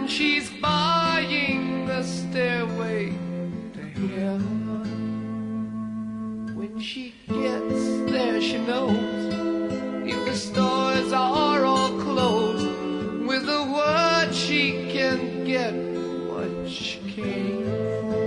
and she's buying the stairway to heaven. When she gets there, she knows if the stores are all closed, with a word she can get what she came for.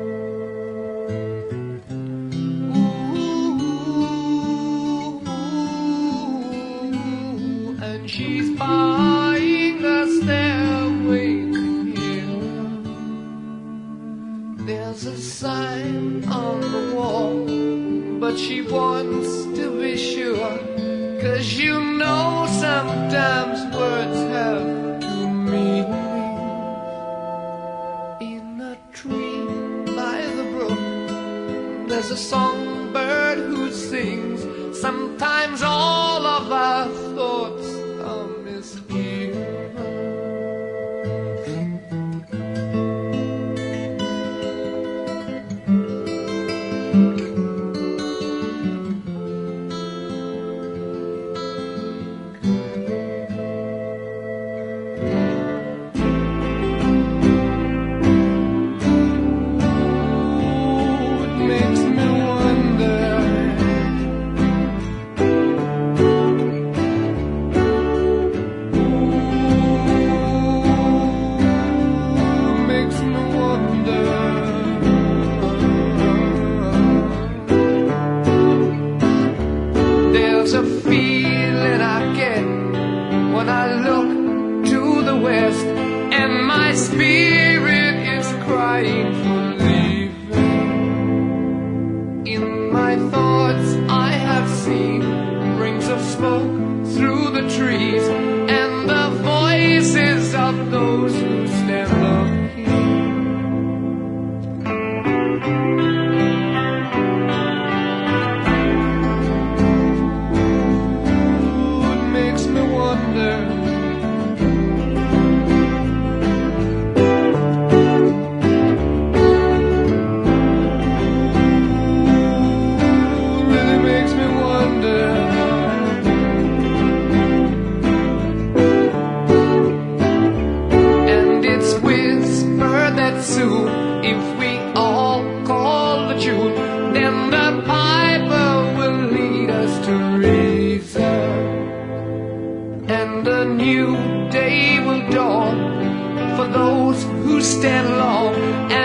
Ooh, and she's buying the stairway to heaven. There's a sign on the wall, but she wants to be sure, 'cause you know sometimes words have two meanings. In a tree by the brook, there's a songbird who sings. Sometimes all of our thoughts are misgiven. There's a feeling I get when I look to the west, and my spirit is crying for leaving. In my thoughts I have seen rings of smoke through the trees, and the voices of those who stand looking. Soon, if we all call the tune, then the piper will lead us to reason, and a new day will dawn for those who stand long.